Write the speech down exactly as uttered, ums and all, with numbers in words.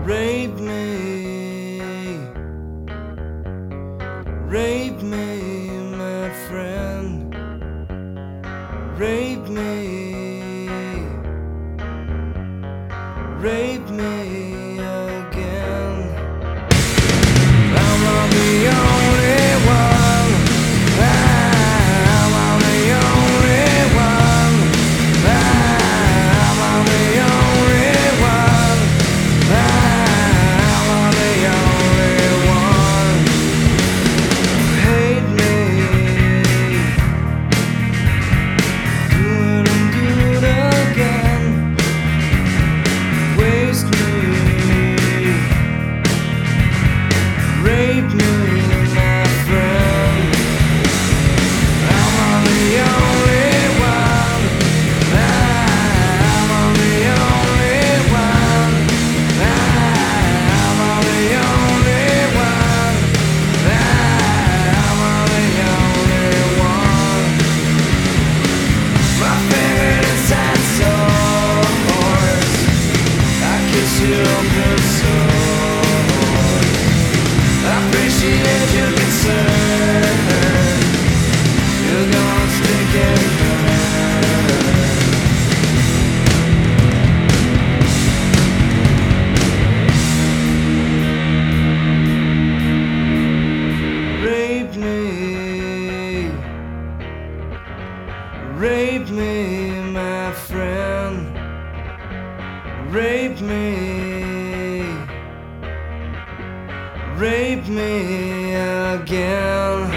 Rape me, rape me, my friend. Rape me, rape me again. I'm not the only one. I'm not the only one. I'm not the only one. I'm not the only one. Hate me, good and good again. Waste me, rape me, my friend. I'm on the only one. I'm on the only one. I'm on the only one. I'm on the only one. My favorite inside sores. I kiss you good sword. I appreciate your concern. You're gonna stick and burn. Rape me, rape me, my friend. Rape me, rape me again.